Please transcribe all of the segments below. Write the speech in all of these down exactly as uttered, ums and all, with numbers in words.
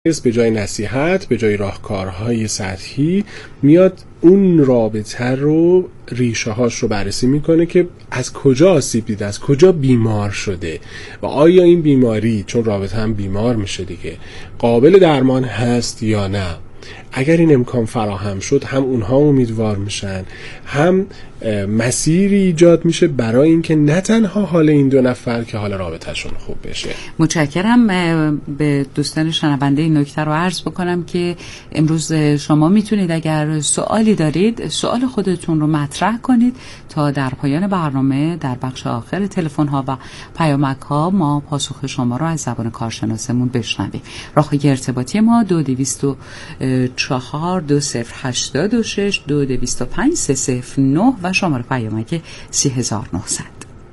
به جای نصیحت، به جای راهکارهای سطحی میاد اون رابطه رو، ریشه هاش رو بررسی میکنه که از کجا آسیب دیده، از کجا بیمار شده و آیا این بیماری، چون رابطه هم بیمار میشه دیگه، قابل درمان هست یا نه. اگر این امکان فراهم شد، هم اونها امیدوار میشن، هم مسیری ایجاد میشه برای اینکه نه تنها حال این دو نفر که حال رابطهشون خوب بشه. متشکرم. به دوستان شنونده این نکته رو عرض بکنم که امروز شما میتونید اگر سوالی دارید سوال خودتون رو مطرح کنید تا در پایان برنامه در بخش آخر تلفن ها و پیامک ها ما پاسخ شما رو از زبان کارشناسمون بشنویم. راههای ارتباطی ما دو دویست و چهار دو صفر هشتاد و شش دو دویست و پنج سه صفر نه و شماره پیامک سی هزار و نهصد.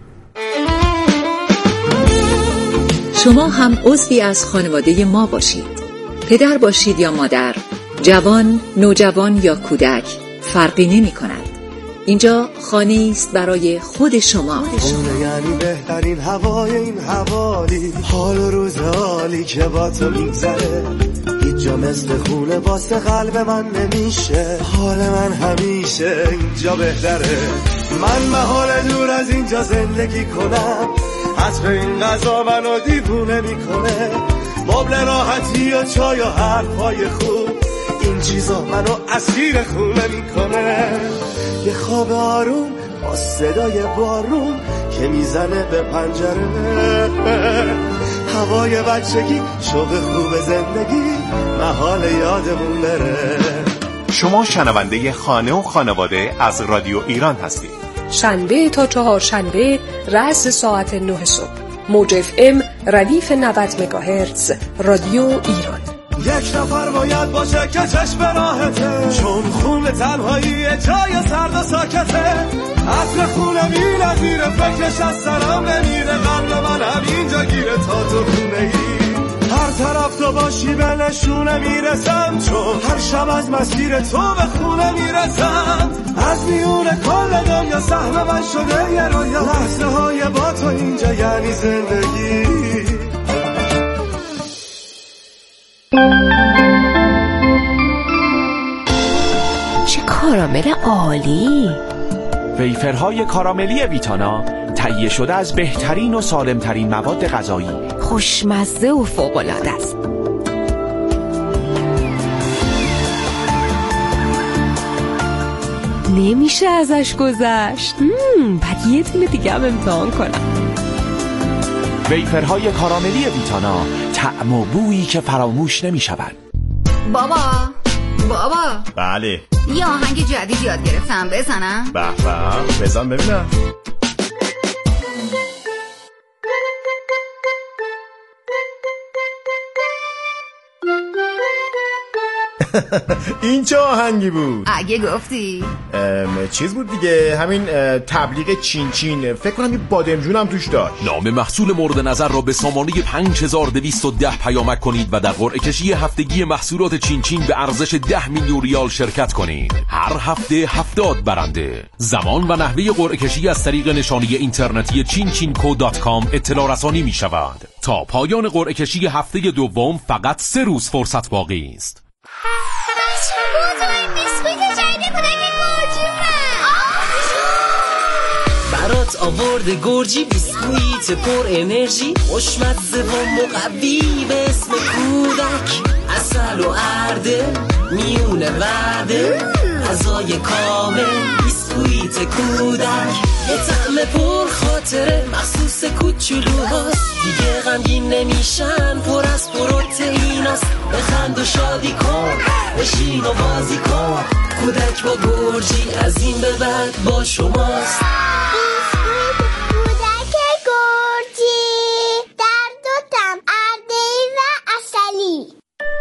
شما هم عضوی از خانواده ما باشید. پدر باشید یا مادر، جوان، نوجوان یا کودک، فرقی نمی کند. اینجا خانه است برای خود شما. خونه یعنی بهترین هوای این حوالی، حال و روز حالی که با تو میگذره. هیچ جا مثل خونه واسه قلب من نمیشه. حال من همیشه اینجا بهتره. من محال دور از اینجا زندگی کنم، حتم این غذا منو دیوونه میکنه. مبل راحتی و چای و حرفای خوب، این چیزا منو اسیر خونه میکنه. یه خواب آروم با صدای بارون که میزنه به پنجره. هوای بچگی، شوق خوب زندگی، محال یادمون بره. شما شنونده خانه و خانواده از رادیو ایران هستید. شنبه تا چهارشنبه رأس ساعت نه صبح، موج اف ام ردیف نود مگاهرتز، رادیو ایران. یک نفر باید باشه که چشم راحته، چون خون تنهایی جای سرد و ساکته. عطر خونه می نظیره، فکرش از سرم نمیره. قبل من همینجا گیره تا تو خونه ای. هر طرف تو باشی به نشونه میرسم، چون هر شب از مسیر تو به خونه میرسم. از میون کل دنیا سهم من شده یه رویا، لحظه های با تو اینجا یعنی زندگی. چه کارامل عالی! ویفرهای کاراملی ویتانا، تهیه شده از بهترین و سالمترین مواد غذایی، خوشمزه و فوق‌العاده است. نمیشه ازش گذشت. بعد یه تونه دیگه هم امتحان کنم. ویفرهای کاراملی ویتانا، طعم و بویی که فراموش نمیشود. بابا بابا بله، یه آهنگ جدید یاد گرفتم، بزنم؟ به به، بزن ببینم. این چه آهنگی بود؟ اگه گفتی چیز بود دیگه، همین تبلیغ چین چین، فکر کنم یه بادمجون هم توش داشت. نام محصول مورد نظر را به سامانه پنج هزار و دویست و ده پیامک کنید و در قرعه کشی هفتگی محصولات چین چین به ارزش ده میلیون ریال شرکت کنید. هر هفته هفتاد برنده. زمان و نحوه قرعه کشی از طریق نشانی اینترنتی چین چین کو دات کام اطلاع رسانی می شود. تا پایان قرعه کشی هفته دوم فقط سه روز فرصت باقی است. برات آورده گرجی، بیسکویت پر انرژی، خوشمزه و مقوی به اسم کودک. عسل و ارده میونه ورده، غذای کامل بیسکویت کودک. یه طعم پر خاطره مخصوص کوچولوهاست، دیگه غمگین نمیشن، پر از پروتئیناست. بخند و شادی کن، بشین و بازی کن، کودک با گرجی از این به بعد با شماست. کودک گرجی در دو طعم، ارده‌ای و عسلی.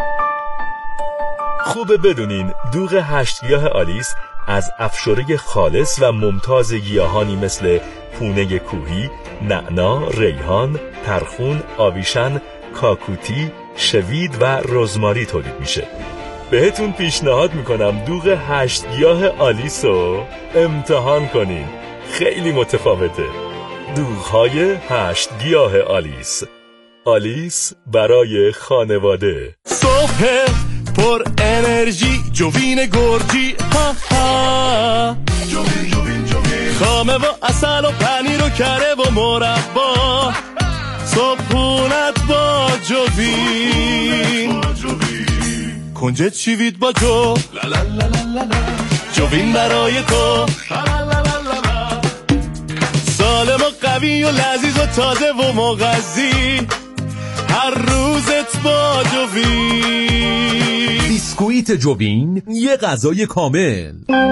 خوبه بدونین دوغ هشت گیاه آلیس از افشاره خالص و ممتاز گیاهانی مثل پونه کوهی، نعنا، ریحان، ترخون، آویشن، کاکوتی، شوید و رزماری تولید میشه. بهتون پیشنهاد میکنم دوغ هشت گیاه آلیس رو امتحان کنین، خیلی متفاوته. دوغ‌های هشت گیاه آلیس، آلیس برای خانواده. صبح پر انرژی جوین گرجی ها ها، جوین جوین جوین، خامه و اصل و پنیر و کره و مربا، صبحونت با جوین، کنجد شیوید با جو، لا لا لا لا لا، جوین برای تو، سالم و قوی و لذیذ و تازه و مغذی، هر روزت با جوین. بیسکویت جوین، یه غذای کامل.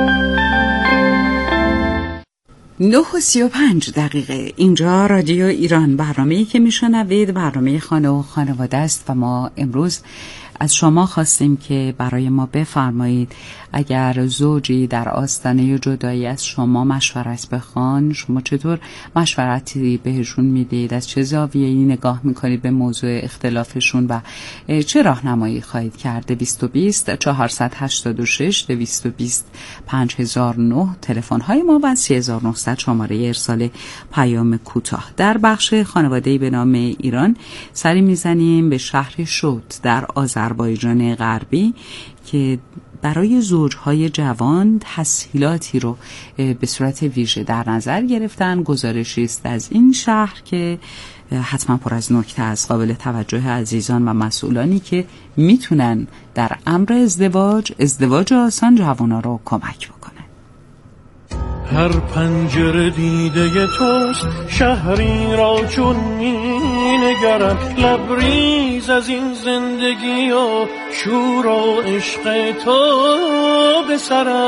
نه و سی و پنج دقیقه. اینجا رادیو ایران، برنامه‌ای که میشنوید برنامه خانه و خانواده است و ما امروز از شما خواستیم که برای ما بفرمایید اگر زوجی در آستانه جدایی از شما مشورت بخوان، شما چطور مشورتی بهشون میدید؟ از چه زاویه‌ای نگاه میکنید به موضوع اختلافشون و چه راهنمایی خواهید کرد؟ دویست و بیست چهارصد و هشتاد و شش دویست و بیست پنج هزار و نه تلفن های ما و سه هزار و نهصد شماره ارسال پیام کوتاه. در بخش خانواده‌ای به نام ایران سری میزنیم به شهر شوت در آذربایجان غربی که برای زوجهای جوان تسهیلاتی رو به صورت ویژه در نظر گرفتن. گزارشی است از این شهر که حتما پر از نکته از قابل توجه عزیزان و مسئولانی که میتونن در امر ازدواج ازدواج آسان جوانا رو کمک بکنن. هر پنجره دیده توست، شهری را چون می نگرم، لبریز از این زندگی و شور و عشق تو به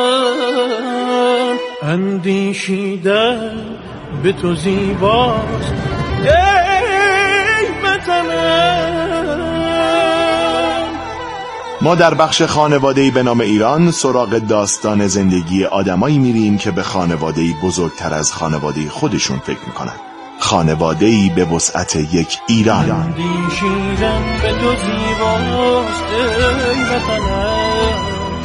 سرم، اندیشیدن به تو زیباست ای وطنم. ما در بخش خانواده‌ای به نام ایران سراغ داستان زندگی آدمایی میریم که به خانواده‌ای بزرگتر از خانواده خودشون فکر میکنن. خانواده‌ای به وسعت یک ایران. اندیشیدن به تو زیباست ای وطنم،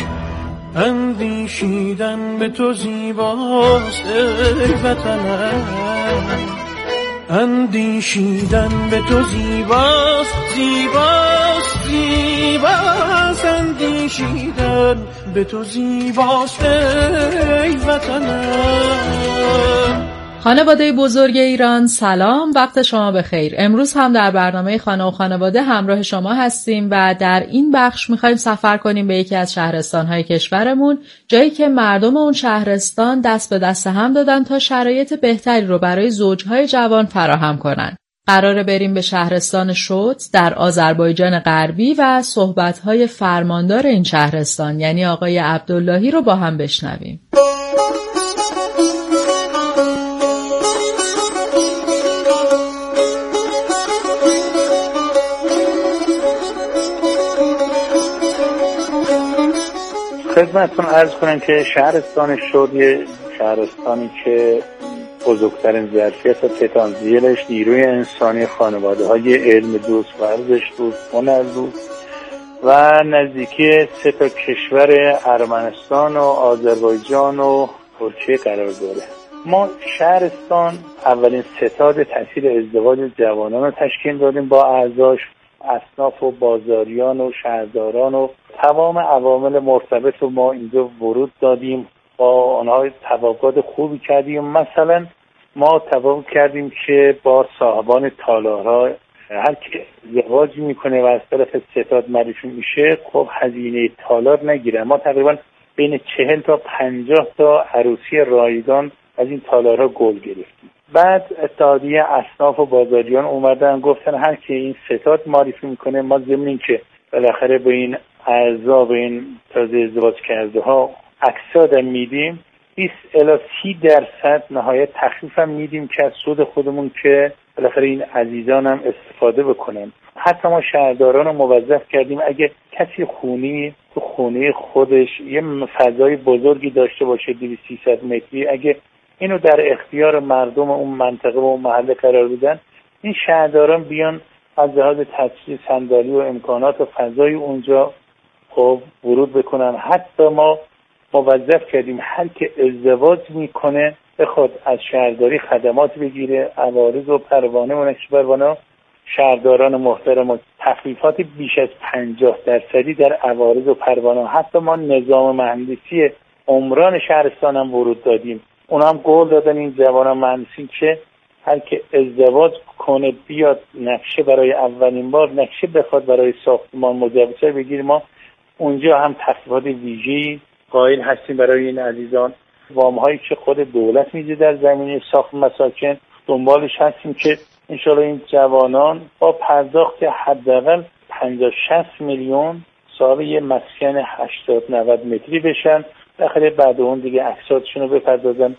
اندیشیدن به تو زیباست ای وطنم، اندیشیدن به تو زیباست زیباست زیباست، اندیشیدن به تو زیباست ای وطنم. خانواده بزرگ ایران، سلام، وقت شما بخیر. امروز هم در برنامه خانه و خانواده همراه شما هستیم و در این بخش میخوایم سفر کنیم به یکی از شهرستان‌های کشورمون، جایی که مردم اون شهرستان دست به دست هم دادن تا شرایط بهتری رو برای زوجهای جوان فراهم کنن. قراره بریم به شهرستان شوت در آذربایجان غربی و صحبت‌های فرماندار این شهرستان یعنی آقای عبداللهی رو با هم بشنویم. خدمتتون عرض کنم که شهرستان شوت یه شهرستانی که بزرگترین ظرفیت و پتانسیلش نیروی انسانی، خانواده های علم دوست، ورزش دوست، هنر دوست و نزدیکی سه تا کشور ارمنستان و آذربایجان و ترکیه قرار داره. ما شهرستان اولین ستاد تحصیل ازدواج جوانان رو تشکیل دادیم با اعضاش، اصناف و بازاریان و شهرداران و تمام عوامل مرتبط رو ما اینجا ورود دادیم، با آنها توافقات خوبی کردیم. مثلا ما توافق کردیم که با صاحبان تالارها هر کی ازدواج میکنه و از طرف ستاد معرفی میشه خب هزینه تالار نگیره. ما تقریبا بین چهل تا پنجاه تا عروسی رایگان از این تالارها گل گرفتیم. بعد اتحادیه اصناف و بازاریان اومدن گفتن هر کی این ستاد معرفی میکنه ما ضمن این که بالاخره به این اعضا به این تازه ازدواج کرده ها اکساد میدیم، بیست الی سی درصد نهایت تخفیف هم میدیم که از سود خودمون که بالاخره این عزیزان هم استفاده بکنن. حتی ما شهرداران رو موظف کردیم اگه کسی خونی تو خونه خودش یه فضای بزرگی داشته باشه دویست سیصد متری، اگه اینو در اختیار مردم اون منطقه و اون محله قرار بدن، این شهرداران بیان از لحاظ تجهیز صندلی و امکانات و فضای اونجا خب ورود بکنن. حتی ما موظف کردیم هر که ازدواج میکنه بخواد از شهرداری خدمات بگیره، عوارض و پروانه و نقش پروانه شهرداران محترم تخفیفات بیش از پنجاه درصدی در عوارض و پروانه، حتی ما نظام مهندسی عمران شهرستان هم ورود دادیم. اونا هم قول دادن این جوانان مهندسین که هر که ازدواج کنه بیاد نقشه برای اولین بار نقشه بخواد برای ساختمان مجوز بگیریم. ما اونجا هم تخفیفات ویژه‌ای قائل هستیم برای این عزیزان. وام‌هایی که خود دولت میده در زمینه ساخت مساکن دنبالش هستیم که انشالله این جوانان با پرداخت حداقل پنجاه شصت میلیون صاحب یه مسکن هشتاد نود متری بشن، بالاخره بعد اون دیگه اقساطشون رو بپردازن.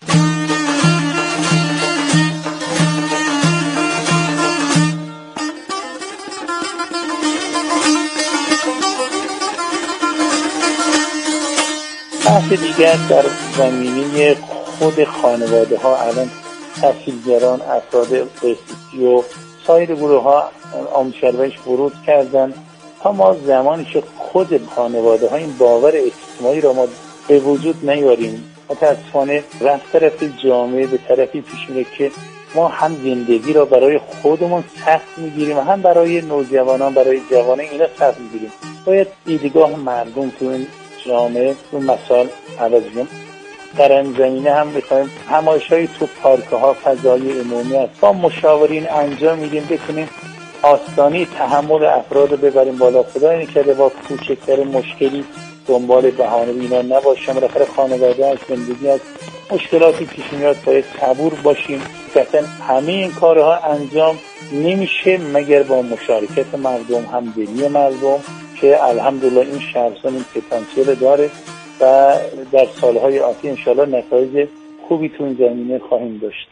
بحث دیگر در زمینه خود خانواده ها، الان تحصیلگران، افراد بسیسی و سایر گروه ها آموزشگرش ورود کردن تا ما زمانی که خود خانواده ها این باور اجتماعی را ما به وجود نیاریم، متاسفانه رفت طرف جامعه به طرفی پیش میره که ما هم زندگی را برای خودمون سخت میگیریم و هم برای نوجوانان، برای جوانان اینا سخت میگیریم. باید دیدگاه مردم تو این جامعه تو مسائل عوض کنیم. در این زمینه هم میخوایم همایش‌های تو پارک‌ها، فضای عمومی است با مشاورین انجام میدیم، بتونیم آستانه تحمل افراد رو ببریم بالا. خدا نکنه با کوچکتر مشکلی دنبال بهانه اینا نباشیم. بالاخره خانواده است، زندگی است، مشکلاتی پیش میاد، باید صبور باشیم. قطعا همه این کارها انجام نمیشه مگر با مشارکت مردم، همدلی مردم که الحمدلله این شهرستان این پتانسیل داره و در سالهای آتی انشالله نتایج خوبی تو این زمینه خواهیم داشت.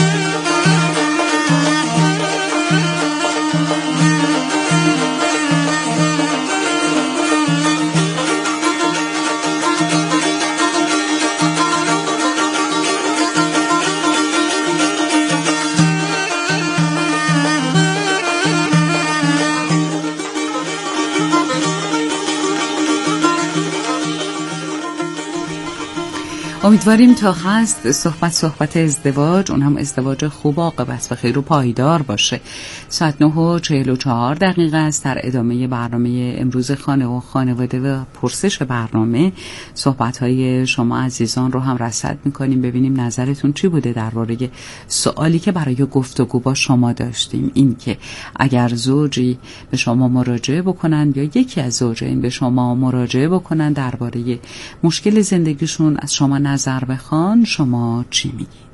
امیدواریم تا هست صحبت صحبت ازدواج، اون هم ازدواج خوب عاقبت و خیر و پایدار باشه. ساعت نه و چهل و چهار دقیقه است. در ادامه برنامه امروز خانه و خانواده و پرسش برنامه صحبت‌های شما عزیزان رو هم رصد می‌کنیم، ببینیم نظرتون چی بوده درباره سوالی که برای گفتگو با شما داشتیم. این که اگر زوجی به شما مراجعه بکنن یا یکی از زوجین به شما مراجعه بکنن درباره مشکل زندگیشون از شما نظر بخوان، شما چی میگید؟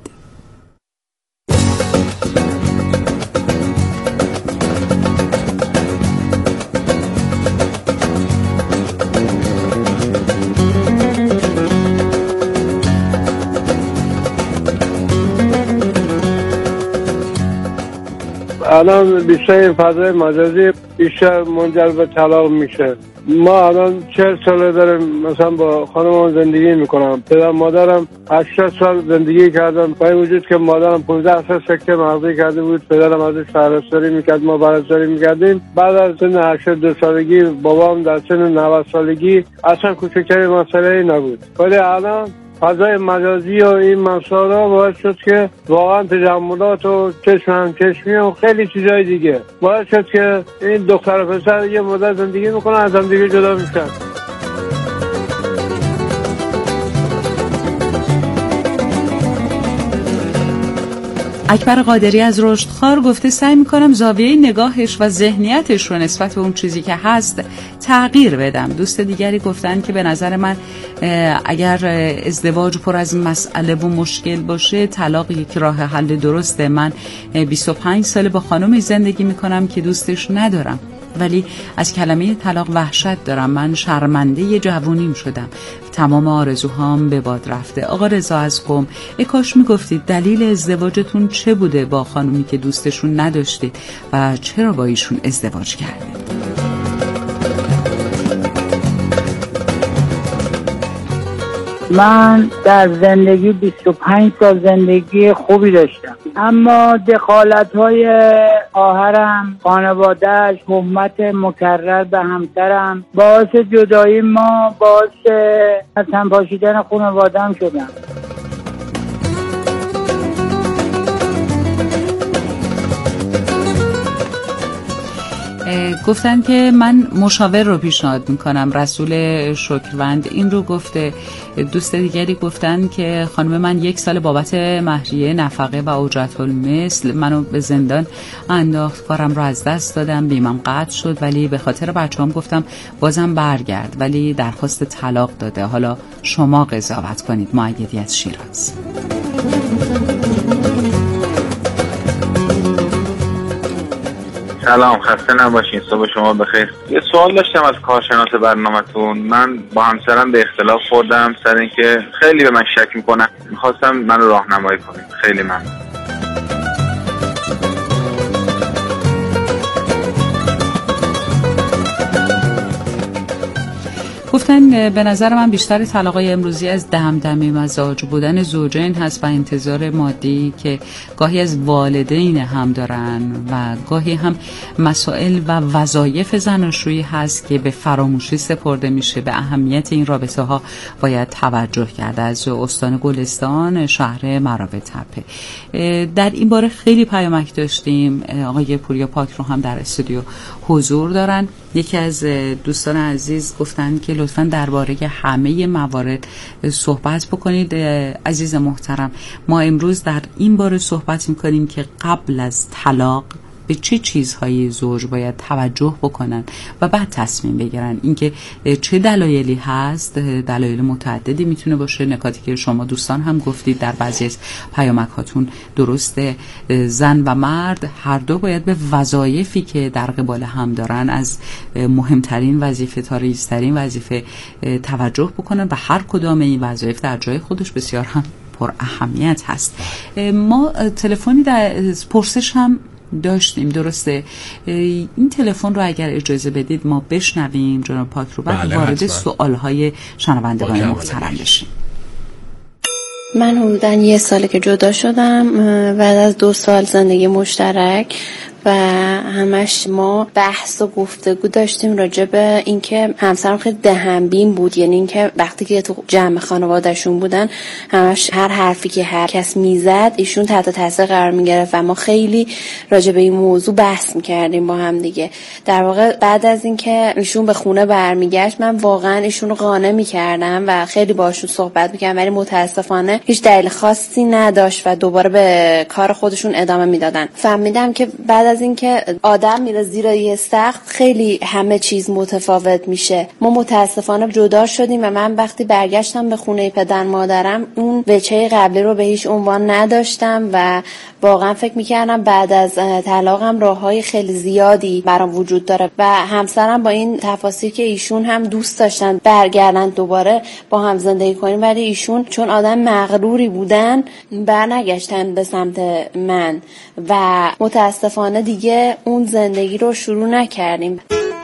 الان بیشتر فضای مجازی بیشتر منجر به طلاق میشه. ما الان چهل ساله داریم مثلا با خانمم زندگی میکنم. پدر مادرم هشتاد سال زندگی کردن، با این وجود که مادرم پانزده سال سکته مغزی کرده بود، پدرم ازش پرستاری میکرد، ما پرستاری میکردیم. بعد از سن هشتاد و دو سالگی بابام در سن نود سالگی اصلا کوچکترین مسئله نبود. ولی الان فضای مجازی و این مسائل باعث شد که واقعا تجملات و چشم هم چشمی و خیلی چیزای دیگه باعث شد که این دختر و پسر یه مدت زندگی میکنن، از هم دیگه جدا میشن. اکبر قادری از رشدخوار گفته سعی میکنم زاویه نگاهش و ذهنیتش رو نسبت به اون چیزی که هست تغییر بدم. دوست دیگری گفتن که به نظر من اگر ازدواج پر از مسئله و مشکل باشه طلاق یک راه حل درسته. من بیست و پنج ساله با خانمی زندگی میکنم که دوستش ندارم، ولی از کلمه طلاق وحشت دارم. من شرمنده جوونیم شدم، تمام آرزوهام به باد رفته. آقا رضا از قم، ای کاش میگفتید دلیل ازدواجتون چه بوده با خانومی که دوستشون نداشتید و چرا با ایشون ازدواج کردید؟ من در زندگی بیست و پنج سال زندگی خوبی داشتم، اما دخالت‌های خواهرم، خانواده‌اش، تهمت مکرر به همسرم باعث جدایی ما، باعث از هم پاشیدن خانواده‌ام شدم. گفتن که من مشاور رو پیشنهاد میکنم. رسول شکروند این رو گفته. دوست دیگری گفتن که خانم من یک سال بابت مهریه نفقه و اجرت المثل منو به زندان انداخت، کارم رو از دست دادم، بیمم قطع شد، ولی به خاطر بچه‌ام گفتم بازم برگرد، ولی درخواست طلاق داده. حالا شما قضاوت کنید. مؤیدی از شیراز. سلام، خسته نباشین، صبح شما بخیر. یه سوال داشتم از کارشناس برنامه‌تون. من با همسرم به اختلاف خوردم سر اینکه خیلی به من شک میکنن. میخواستم منو راهنمایی کنید. خیلی ممنون. گفتن به نظر من بیشتر طلاقای امروزی از دمدمی مزاج بودن زوجین هست و انتظار مادی که گاهی از والدین هم دارن و گاهی هم مسائل و وظایف زناشویی هست که به فراموشی سپرده میشه. به اهمیت این رابطه ها باید توجه کرد. از استان گلستان شهر مرابط تپه در این باره خیلی پیامک داشتیم. آقای پوریا پاک رو هم در استودیو حضور دارن. یکی از دوستان عزیز گفتن که لطفاً درباره همه موارد صحبت بکنید. عزیز محترم، ما امروز در این باره صحبت میکنیم که قبل از طلاق به چه چیزهایی زوج باید توجه بکنن و بعد تصمیم بگیرن. اینکه چه دلایلی هست، دلایل متعددی میتونه باشه. نکاتی که شما دوستان هم گفتید در بعضی از پیامک هاتون درسته. زن و مرد هر دو باید به وظایفی که در قبال هم دارن از مهمترین وظیفه تا ریزترین وظیفه توجه بکنن و هر کدام این وظایف در جای خودش بسیار هم پر اهمیت هست. ما تلفنی در پرسش هم داشتیم، درسته؟ این تلفن رو اگر اجازه بدید ما بشنویم جناب پاک رو، بعد بله وارد سوالهای شنوندگان محترم بشیم. من حدوداً یه ساله که جدا شدم بعد از دو سال زندگی مشترک و همش ما بحث و گفتگو داشتیم راجع به اینکه همسرم خیلی دهنبین بود. یعنی اینکه وقتی که تو جمع خانواده‌شون بودن همش هر حرفی که هر کس میزد ایشون تحت تاثیر قرار میگرفت و ما خیلی راجع به این موضوع بحث میکردیم با هم دیگه. در واقع بعد از اینکه ایشون به خونه برمیگشت من واقعا ایشون رو قانع میکردم و خیلی باشون صحبت میکردم، ولی متاسفانه هیچ دلیل خاصی نداشت و دوباره به کار خودشون ادامه میدادن. فهمیدم که بعد از اینکه آدم میره زیر یه سقف خیلی همه چیز متفاوت میشه. ما متاسفانه جدا شدیم و من وقتی برگشتم به خونه پدر مادرم اون وجهه قبلی رو به هیچ عنوان نداشتم و واقعا فکر میکردم بعد از طلاقم راههای خیلی زیادی برام وجود داره و همسرم با این تفاصیل که ایشون هم دوست داشتن برگردن دوباره با هم زندگی کنیم، ولی ایشون چون آدم مغروری بودن برنگشتن به سمت من و متاسفانه دیگه اون زندگی رو شروع نکردیم.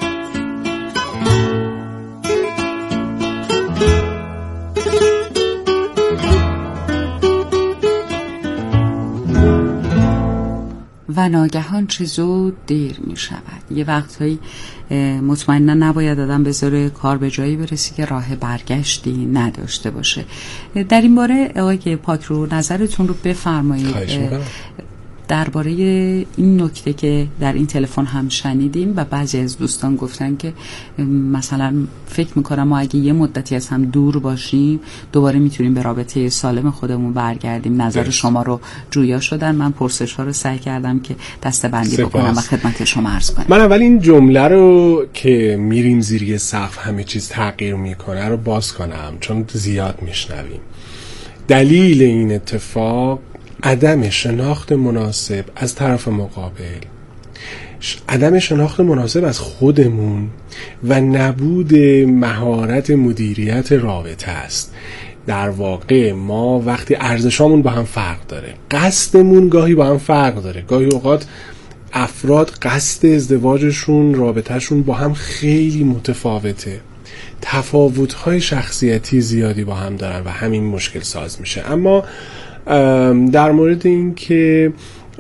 و ناگهان چه زود دیر می شود. یه وقتهایی مطمئنا نباید آدم بذاره کار به جایی برسی که راه برگشتی نداشته باشه. در این باره آقای پاک رو نظرتون رو بفرمایید درباره این نکته که در این تلفن هم شنیدیم و بعضی از دوستان گفتن که مثلا فکر میکنم ما اگه یه مدتی از هم دور باشیم دوباره میتونیم به رابطه سالم خودمون برگردیم. نظر دست. شما رو جویا شدن. من پرسش ها رو سعی کردم که دسته بندی سپاس. بکنم و خدمت شما عرض کنم. من اول این جمله رو که میریم زیر یه سقف همه چیز تغییر میکنه رو باز کنم چون زیاد میشنویم. دلیل این اتفاق عدم شناخت مناسب از طرف مقابل، عدم شناخت مناسب از خودمون و نبود مهارت مدیریت رابطه است. در واقع ما وقتی ارزشامون با هم فرق داره، قصدمون گاهی با هم فرق داره، گاهی اوقات افراد قصد ازدواجشون، رابطهشون با هم خیلی متفاوته، تفاوت‌های شخصیتی زیادی با هم دارن و همین مشکل ساز میشه. اما در مورد این که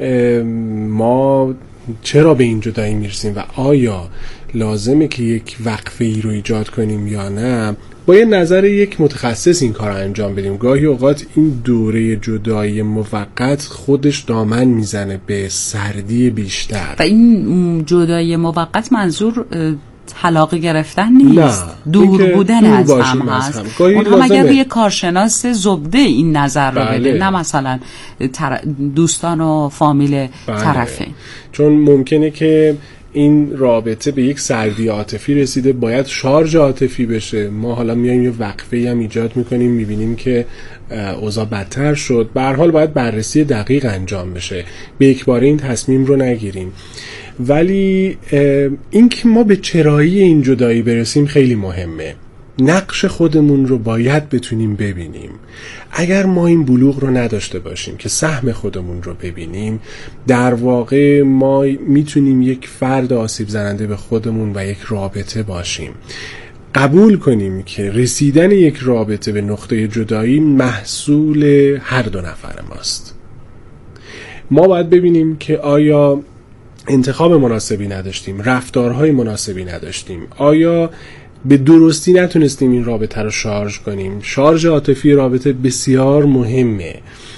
ما چرا به این جدایی میرسیم و آیا لازمه که یک وقفه ای رو ایجاد کنیم یا نه، با یه نظر یک متخصص این کار انجام بدیم. گاهی اوقات این دوره جدایی موقت خودش دامن میزنه به سردی بیشتر. و این جدایی موقت منظور طلاق گرفتن نیست، نه. دور بودن از هم هست. اون هم اگر یه کارشناس زبده این نظر رو بله. بده، نه مثلا تر... دوستان و فامیل بله. طرفین. چون ممکنه که این رابطه به یک سردی عاطفی رسیده، باید شارژ عاطفی بشه. ما حالا میایم یه وقفه‌ای هم ایجاد میکنیم، میبینیم که اوضاع بدتر شد. به هر حال باید بررسی دقیق انجام بشه، به یک باره این تصمیم رو نگیریم. ولی این که ما به چرایی این جدایی برسیم خیلی مهمه. نقش خودمون رو باید بتونیم ببینیم. اگر ما این بلوغ رو نداشته باشیم که سهم خودمون رو ببینیم، در واقع ما میتونیم یک فرد آسیب زننده به خودمون و یک رابطه باشیم. قبول کنیم که رسیدن یک رابطه به نقطه جدایی محصول هر دو نفر ماست. ما باید ببینیم که آیا انتخاب مناسبی نداشتیم، رفتارهای مناسبی نداشتیم، آیا به درستی نتونستیم این رابطه رو شارژ کنیم. شارژ عاطفی رابطه بسیار مهمه،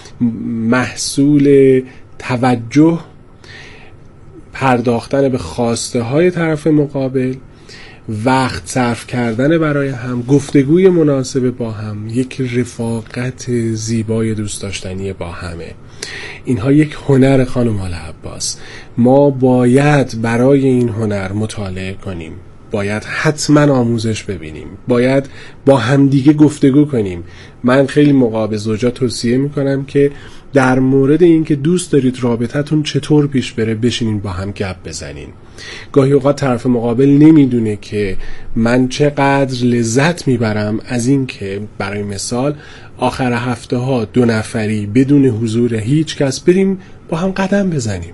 محصول توجه، پرداختن به خواسته های طرف مقابل، وقت صرف کردن برای هم، گفتگوی مناسب با هم، یک رفاقت زیبای دوست داشتنی با همه. اینها یک هنر خانم آل عباس. ما باید برای این هنر مطالعه کنیم، باید حتما آموزش ببینیم، باید با همدیگه گفتگو کنیم. من خیلی موقع به زوجا توصیه میکنم که در مورد این که دوست دارید رابطتون چطور پیش بره بشینین با هم گپ بزنین. گاهی اوقات طرف مقابل نمیدونه که من چقدر لذت میبرم از این که برای مثال آخر هفته ها دو نفری بدون حضور هیچ کس بریم با هم قدم بزنیم،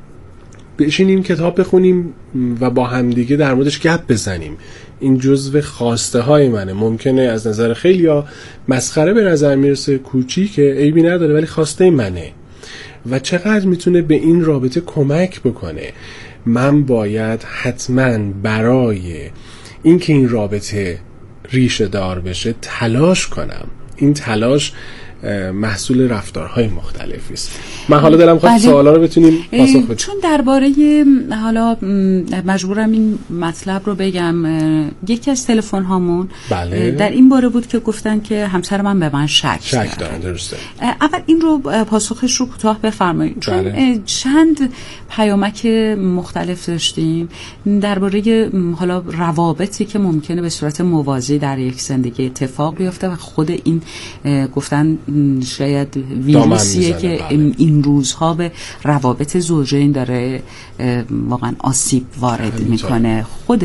بشینیم کتاب بخونیم و با هم دیگه در موردش گپ بزنیم. این جزو خواسته های منه. ممکنه از نظر خیلیا مسخره به نظر میرسه، کوچیکه، عیبی نداره، ولی خواسته منه و چقدر میتونه به این رابطه کمک بکنه. من باید حتما برای اینکه این رابطه ریشه دار بشه تلاش کنم. این تلاش محصول رفتارهای مختلفی است. من حالا دلم خواست سوالا رو بتونیم پاسخ بدیم. چون درباره حالا مجبورم این مطلب رو بگم، یکی از تلفن هامون بله. در این باره بود که گفتن که همسر من به من شک شک دارن. درسته. اول این رو پاسخش رو کوتاه بفرمایید. چون بله. چند پیامک مختلف داشتیم درباره حالا روابطی که ممکنه به صورت موازی در یک زندگی اتفاق بیفته و خود این گفتن شاید ویروسیه که بله. این روزها به روابط زوجین داره واقعا آسیب وارد میکنه. خود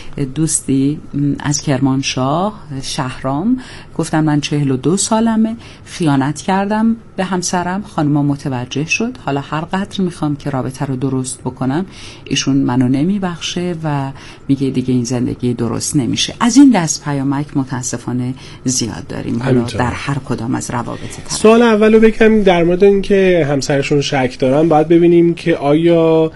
دوستی از کرمانشاه شهرام گفتن من چهل و دو سالمه، خیانت کردم به همسرم، خانم متوجه شد، حالا هر قدر میخوام که رابطه رو درست بکنم ایشون منو نمیبخشه و میگه دیگه این زندگی درست نمیشه. از این دست پیامک متاسفانه زیاد داریم حالا در هر کدام از روابط طرف. سوال اولو بگم در مورد این که همسرشون شک دارن، باید ببینیم که آیا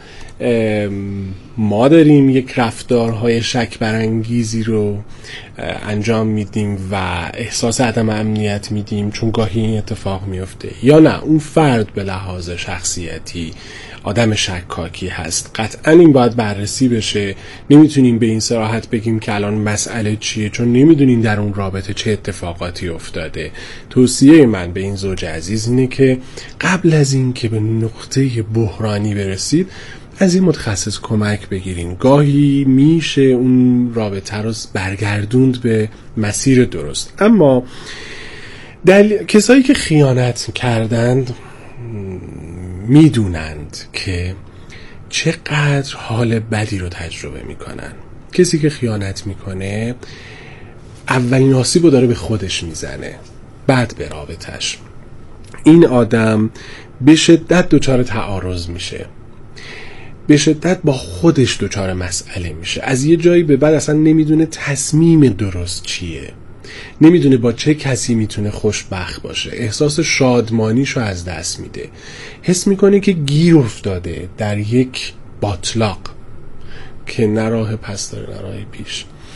ما داریم یک رفتارهای شک برانگیزی رو انجام میدیم و احساس عدم امنیت میدیم چون گاهی این اتفاق میفته، یا نه اون فرد به لحاظ شخصیتی آدم شکاکی هست. قطعا این باید بررسی بشه. نمیتونیم به این صراحت بگیم که الان مسئله چیه چون نمیدونیم در اون رابطه چه اتفاقاتی افتاده. توصیه من به این زوج عزیز اینه که قبل از این که به نقطه بحرانی برسید از این متخصص کمک بگیرین. گاهی میشه اون رابطه رو برگردوند به مسیر درست. اما دل... کسایی که خیانت کردند میدونند که چقدر حال بدی رو تجربه میکنن. کسی که خیانت میکنه اولین آسیب رو داره به خودش میزنه، بعد به رابطش. این آدم به شدت دچار تعارض میشه، به شدت با خودش دچار مسئله میشه. از یه جایی به بعد اصلا نمیدونه تصمیم درست چیه، نمیدونه با چه کسی میتونه خوشبخت باشه، احساس شادمانیشو از دست میده، حس میکنه که گیر افتاده در یک باطلاق که نه راه پس داره نه راه پیش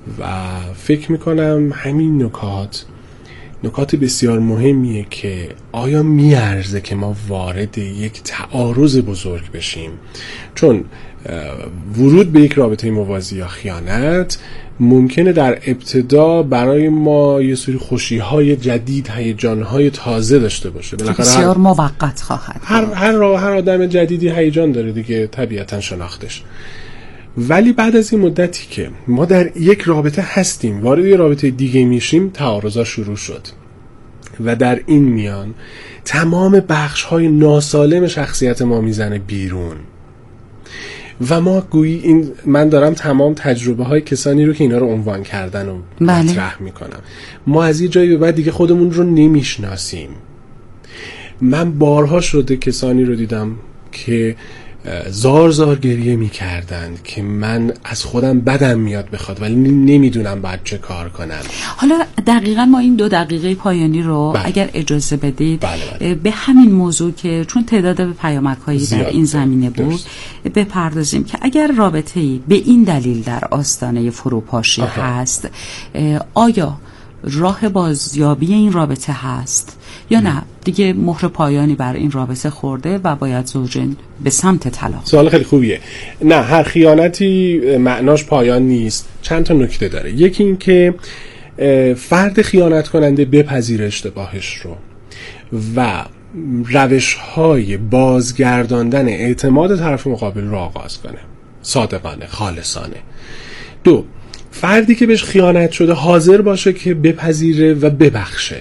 و فکر میکنم همین نکات نکات بسیار مهمیه که آیا میارزه که ما وارد یک تعارض بزرگ بشیم، چون ورود به یک رابطه موازی یا خیانت ممکنه در ابتدا برای ما یه سری خوشی‌های جدید، هیجان‌های تازه داشته باشه، بسیار هر... موقت خواهد هر هر هر آدم جدیدی هیجان داره دیگه، طبیعتاً شناختش. ولی بعد از این مدتی که ما در یک رابطه هستیم، وارد یک رابطه دیگه میشیم، تعارضا شروع شد و در این میان تمام بخش‌های ناسالم شخصیت ما میزنه بیرون و ما گویی این من دارم تمام تجربه های کسانی رو که اینا رو عنوان کردن و مطرح میکنم، ما از یه جایی به بعد دیگه خودمون رو نمیشناسیم. من بارها شده کسانی رو دیدم که زار زار گریه میکردند که من از خودم بدم میاد بخواد ولی نمیدونم باید چه کار کنم. حالا دقیقا ما این دو دقیقه پایانی رو بله. اگر اجازه بدید بله بله. به همین موضوع که چون تعداد به پیامک‌هایی در این زمینه بود درست. بپردازیم که اگر رابطه‌ای به این دلیل در آستانه فروپاشی آها. هست، آیا راه بازیابی این رابطه هست یا نه دیگه مهر پایانی بر این رابطه خورده و باید زوجین به سمت طلاق؟ سوال خیلی خوبیه. نه، هر خیانتی معناش پایان نیست. چند تا نکته داره. یکی این که فرد خیانت کننده بپذیر اشتباهش رو و روش‌های بازگرداندن اعتماد طرف مقابل رو آغاز کنه، صادقانه، خالصانه. دو، فردی که بهش خیانت شده حاضر باشه که بپذیره و ببخشه.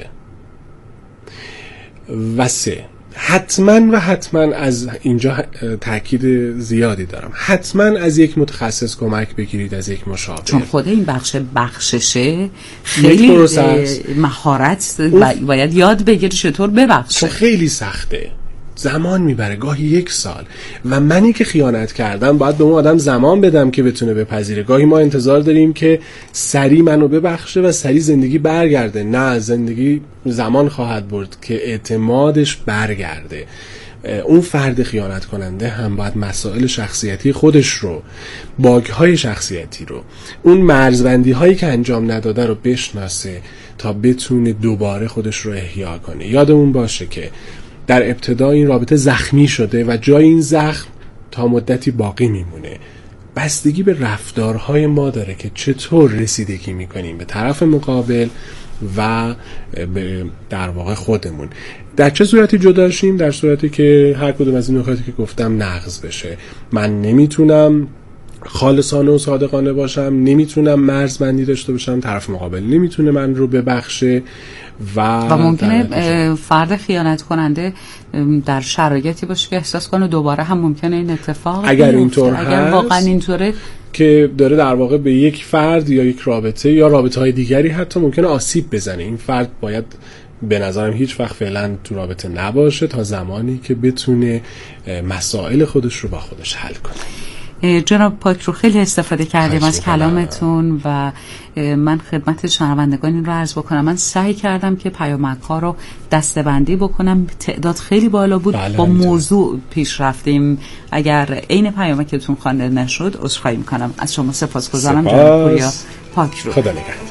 و سه، حتما و حتما از اینجا تاکید زیادی دارم، حتما از یک متخصص کمک بگیرید، از یک مشاور، چون خود این بخش بخششه خیلی مهارت باید یاد بگیری چطور ببخشه، چون خیلی سخته، زمان میبره، گاهی یک سال. و منی که خیانت کردم باید به اون آدم زمان بدم که بتونه بپذیره. گاهی ما انتظار داریم که سریع منو ببخشه و سریع زندگی برگرده. نه، زندگی زمان خواهد برد که اعتمادش برگرده. اون فرد خیانت کننده هم باید مسائل شخصیتی خودش رو، باگ‌های شخصیتی رو، اون مرزبندی هایی که انجام نداده رو بشناسه تا بتونه دوباره خودش رو احیا کنه. یادمون باشه که در ابتدا این رابطه زخمی شده و جای این زخم تا مدتی باقی میمونه. بستگی به رفتارهای ما داره که چطور رسیدگی میکنیم به طرف مقابل و به در واقع خودمون. در چه صورتی جدا شیم؟ در صورتی که هر کدوم از این نکاتی که گفتم نقض بشه. من نمیتونم خالصانه و صادقانه باشم، نمیتونم مرزبندی داشته باشم، طرف مقابل نمیتونه من رو ببخشه و, و ممکنه فرد خیانت کننده در شرایطی باشه که احساس کنه دوباره هم ممکنه این اتفاق اگر اینطور هست، اگر واقعا اینطوره که داره در واقع به یک فرد یا یک رابطه یا رابطه های دیگری حتی ممکنه آسیب بزنه، این فرد باید به نظرم هیچ وقت فعلا تو رابطه نباشه تا زمانی که بتونه مسائل خودش رو با خودش حل کنه. جناب پاک رو خیلی استفاده کردیم از کلامتون و من خدمت شنوندگان این رو عرض بکنم، من سعی کردم که پیامک ها رو دسته‌بندی بکنم، تعداد خیلی بالا بود. بله، با موضوع پیش رفتیم. اگر عین پیامکتون خوانده نشد عذرخواهی میکنم از شما. سپاسگزارم سپاس. جناب پوریا پاک رو. خدا نگهدار.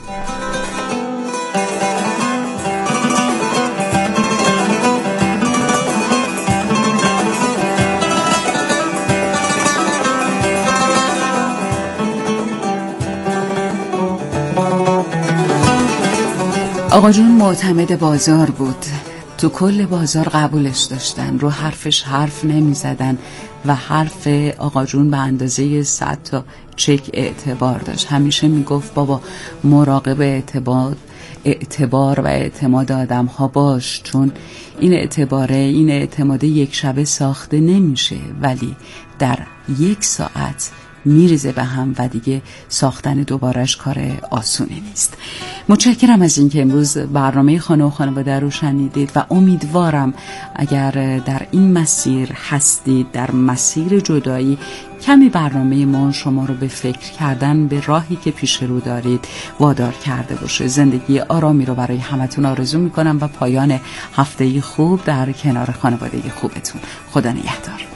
آقا جون معتمد بازار بود، تو کل بازار قبولش داشتن، رو حرفش حرف نمی زدن و حرف آقا جون به اندازه صد تا چک اعتبار داشت. همیشه می گفت بابا مراقب اعتبار اعتبار و اعتماد آدم ها باش، چون این اعتباره، این اعتماد یک شبه ساخته نمیشه ولی در یک ساعت میریزه به هم و دیگه ساختن دوبارش کار آسونی نیست. متشکرم از اینکه امروز برنامه خانه و خانواده رو شنیدید و امیدوارم اگر در این مسیر هستید، در مسیر جدایی، کمی برنامه ما شما رو به فکر کردن به راهی که پیش رو دارید وادار کرده باشه. زندگی آرامی رو برای همتون آرزو میکنم و پایان هفته خوب در کنار خانواده خوبتون. خدا نگهدار.